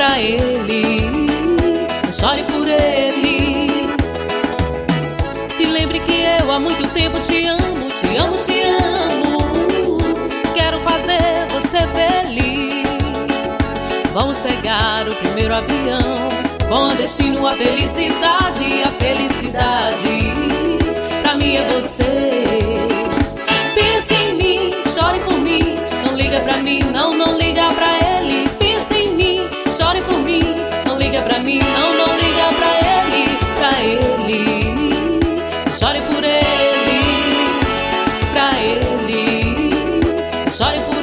pra ele, chore por ele. Se lembre que eu há muito tempo te amo, te amo, te amo. Quero fazer você feliz. Vamos pegar o primeiro avião, com destino à felicidade. A felicidade pra mim é você. Pense em mim, chore por mim. Não liga pra mim, não, não liga pra ele. Pense em mim, chore por mim. Não liga pra mim, não, não liga pra ele. Pra ele, chore por ele. Pra ele, chore por